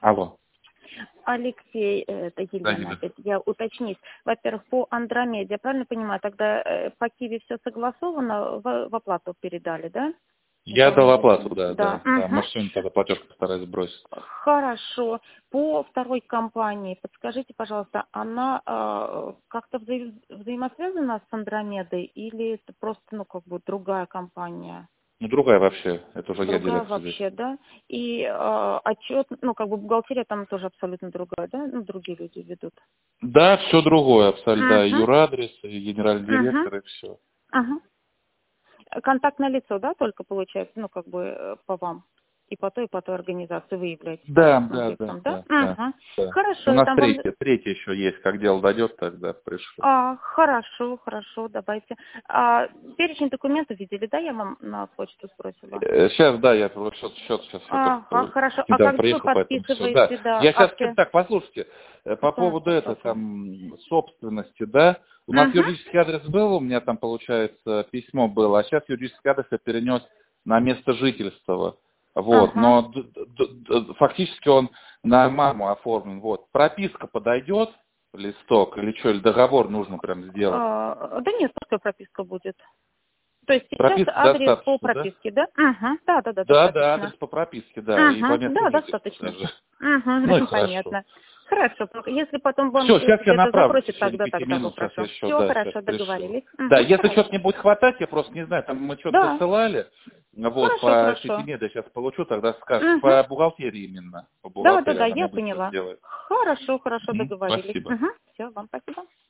Алло. Алексей, это Да, Елена Елена. опять, я уточнить. Во-первых, по Андромеде, я правильно понимаю, тогда по Киви все согласовано, в оплату передали, да? Я дал оплату, да, Да. да. Да, Угу. может, сегодня тогда платеж постараюсь бросить. Хорошо. По второй компании, подскажите, пожалуйста, она как-то взаимосвязана с Андромедой или это просто, ну, как бы другая компания? Ну, другая вообще. Это уже я Другая директор здесь. вообще, да? И отчет, ну, как бы бухгалтерия там тоже абсолютно другая, да? Ну, другие люди ведут. Да, все другое абсолютно. Да, и Угу. юрадрес, и генеральный Угу. директор, и все. Ага. Контактное лицо, да, только получается, ну, как бы по вам. И по той организации вы являетесь Да, там да, да, субъектом, да? да, да, Угу. да. У Хорошо, я нас там вам... третья еще есть. Как дело дойдет, тогда пришлю. Хорошо, хорошо, давайте. Перечень документов видели, да, я вам на почту сбросила? Сейчас, да, я счет сейчас Ага, хорошо. А недавно когда вы приехал, поэтому все. Да. подписываете, да, Я сейчас, акты? так, послушайте, по Что у нас поводу этой произошло? там собственности, да, у нас Угу. юридический адрес был, у меня там, получается, письмо было, а сейчас юридический адрес я перенес на место жительства. Вот, Ага. но фактически он на маму оформлен. Вот. Прописка подойдет, листок, или что, или договор нужно прям сделать? Да нет, пускай прописка будет. То есть сейчас Прописка адрес по достаточно, да? прописке, да? Угу. Да, Да, достаточно. адрес по прописке, да, и по Угу. месту Да, жительства достаточно. даже. Ну и Угу. хорошо. Понятно. Хорошо. Если потом банк Все, сейчас я где-то направлю в запросит, течение тогда 5 минут, сейчас я попрошу. еще, Все да, сейчас хорошо, пришлю. договорились. Да, Угу. если что-то Хорошо. не будет хватать, я просто не знаю, там мы что-то Да. досылали, вот, Хорошо, по хорошо. Ситимеду я сейчас получу, тогда скажешь, Угу. по бухгалтерии именно, по Да, бухгалтерии она я мне быстро поняла. сделает. Хорошо, договорились. Спасибо. Угу. Все, вам спасибо.